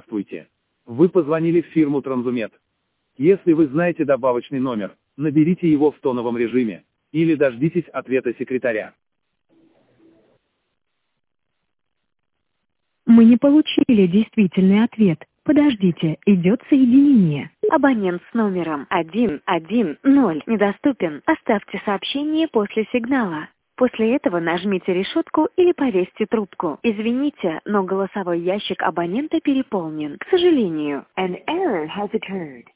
Здравствуйте. Вы позвонили в фирму Транзумет. Если вы знаете добавочный номер, наберите его в тоновом режиме, или дождитесь ответа секретаря. Мы не получили действительный ответ. Подождите, идет соединение. Абонент с номером 110 недоступен. Оставьте сообщение после сигнала. После этого нажмите решетку или повесьте трубку. Извините, но голосовой ящик абонента переполнен. К сожалению, an error has occurred.